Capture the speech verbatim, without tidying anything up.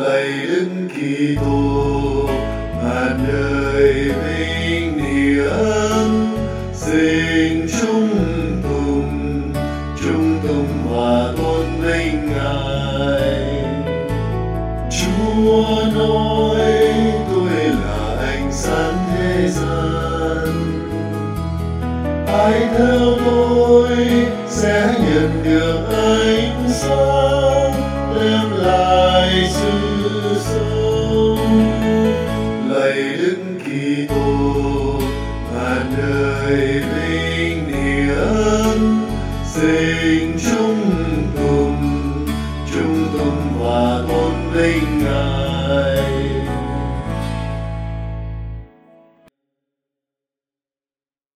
lạy Đức Kitô, ngàn đời vinh hiển, xin chung tùng chung tùng hòa tôn vinh Ngài. Chúa nói tôi là ánh sáng thế gian, ai theo tôi sẽ nhận được ánh sáng đem lại sự sống. Lạy Đức Kitô, ngàn đời vinh hiển, xin chung tùng chung tùng hòa tôn vinh Ngài.